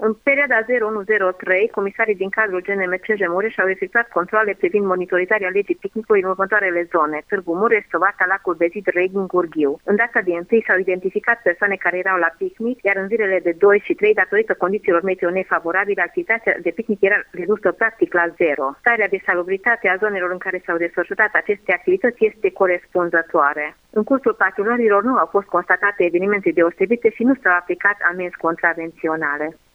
În perioada 0103, comisarii din cadrul GNMC Jemureș au efectuat controale privind monitorizarea legii picnicului în următoarele zone: Târgu Mureș, Sovata, Lacul Bezid, Reghin, Gurghiu. În data de 1 s-au identificat persoane care erau la picnic, iar în zilele de 2 și 3, datorită condițiilor meteo nefavorabile, activitatea de picnic era redusă practic la zero. Starea de salubritate a zonelor în care s-au desfășurat aceste activități este corespunzătoare. În cursul patrulărilor nu au fost constatate evenimente deosebite și nu s-au aplicat amenzi contravenționale.